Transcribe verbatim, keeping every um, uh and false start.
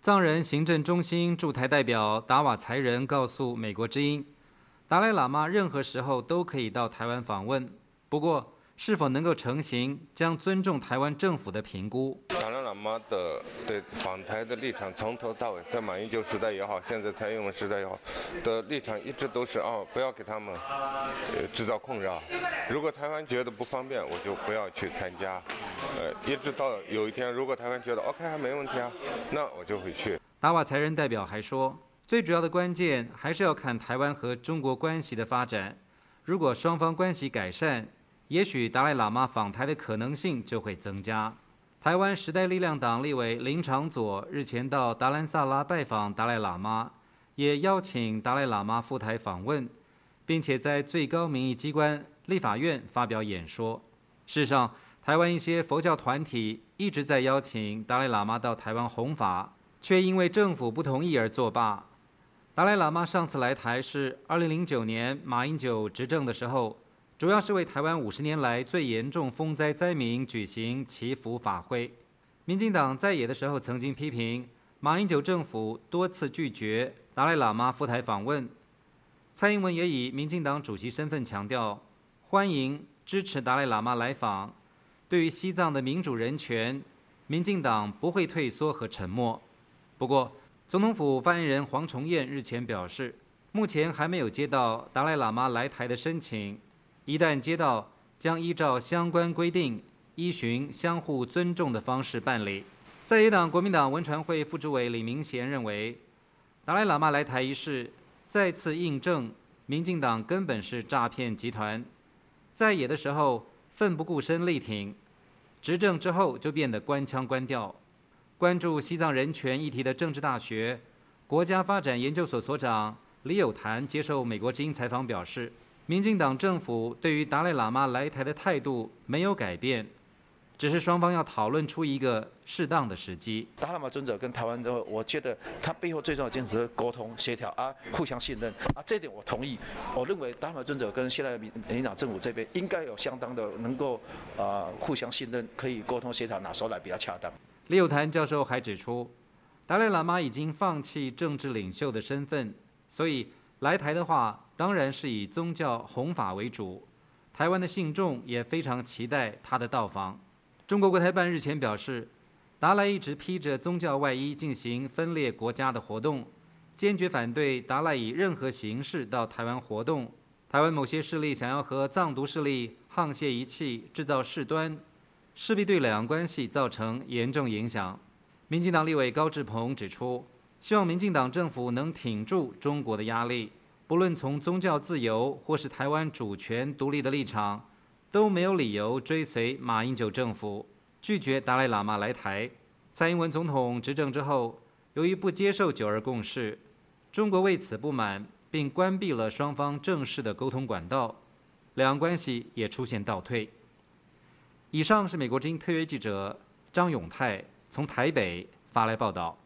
藏人行政中心驻台代表达瓦才仁告诉美国之音，达赖喇嘛任何时候都可以到台湾访问，不过是否能够成行，将尊重台湾政府的评估。 达赖喇嘛的对访台的立场，从头到尾，在马英九时代也好，现在蔡英文时代也好，的立场一直都是哦，不要给他们呃制造困扰。如果台湾觉得不方便，我就不要去参加。呃，一直到有一天，如果台湾觉得 OK 还没问题啊，那我就会去。 达瓦才仁代表还说，最主要的关键还是要看台湾和中国关系的发展。如果双方关系改善，也许达赖喇嘛访台的可能性就会增加。台湾时代力量党立委林长佐日前到达兰萨拉拜访达赖喇嘛，也邀请达赖喇嘛赴台访问，并且在最高民意机关立法院发表演说。事实上，台湾一些佛教团体一直在邀请达赖喇嘛到台湾弘法，却因为政府不同意而作罢。达赖喇嘛上次来台是二零零九年马英九执政的时候，主要是为台湾五十年来最严重风灾灾民举行祈福法会。民进党在野的时候曾经批评马英九政府多次拒绝达赖喇嘛赴台访问。蔡英文也以民进党主席身份强调，欢迎支持达赖喇嘛来访。对于西藏的民主人权，民进党不会退缩和沉默。不过，总统府发言人黄崇彦日前表示，目前还没有接到达赖喇嘛来台的申请。一旦接到，将依照相关规定，依循相互尊重的方式办理。在野党国民党文传会副主委李明贤认为，达赖喇嘛来台一事再次印证民进党根本是诈骗集团，在野的时候奋不顾身力挺，执政之后就变得官腔官调。关注西藏人权议题的政治大学国家发展研究所所长李友潭接受美国之音采访表示，民进党政府对于达赖喇嘛来台的态度没有改变，只是双方要讨论出一个适当的时机。 达赖喇嘛尊者跟台湾之后，我觉得他背后最重要的坚持是沟通协调啊，互相信任啊，这一点我同意。我认为达赖喇嘛尊者跟现在民民进党政府这边应该有相当的能够啊、呃、互相信任，可以沟通协调，哪时候来比较恰当。 李友潭教授还指出，达赖喇嘛已经放弃政治领袖的身份，所以来台的话，当然是以宗教弘法为主。台湾的信众也非常期待他的到访。中国国台办日前表示，达赖一直披着宗教外衣进行分裂国家的活动，坚决反对达赖以任何形式到台湾活动。台湾某些势力想要和藏独势力沆瀣一气，制造事端，势必对两岸关系造成严重影响。民进党立委高志鹏指出，希望民进党政府能挺住中国的压力，不论从宗教自由或是台湾主权独立的立场，都没有理由追随马英九政府，拒绝达赖喇嘛来台。蔡英文总统执政之后，由于不接受九二共识，中国为此不满，并关闭了双方正式的沟通管道，两岸关系也出现倒退。以上是美国之音特约记者张永泰从台北发来报道。